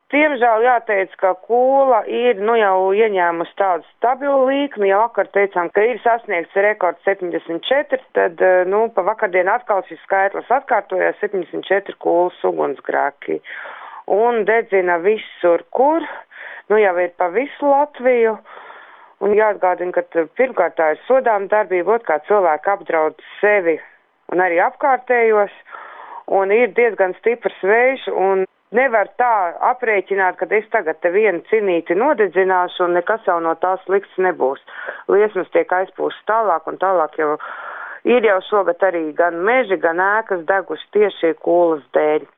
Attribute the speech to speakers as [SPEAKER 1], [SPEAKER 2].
[SPEAKER 1] Diemžēl jāteic, ka kūla ir jau ieņēmusi tādu stabilu līkni. Jau vakar teicām, ka ir sasniegts rekords 74, tad pa vakardienu atkal šis skaitlis atkārtojās 74 kūlas ugunsgrēki. Un dedzina visur, kur, jau ir pa visu Latviju. Un jāatgādina, ka pirmkārt tā ir sodāma darbība, otrkārt cilvēki apdraud sevi un arī apkārtējos. Un ir diezgan stiprs vējš un nevar tā aprēķināt, ka es tagad te vienu cinīti nodedzināšu un nekas jau no tās slikts nebūs. Liesmas tiek aizpūstas tālāk un tālāk ir jau šogad arī gan meži, gan ēkas deguši tieši kūlas dēļ.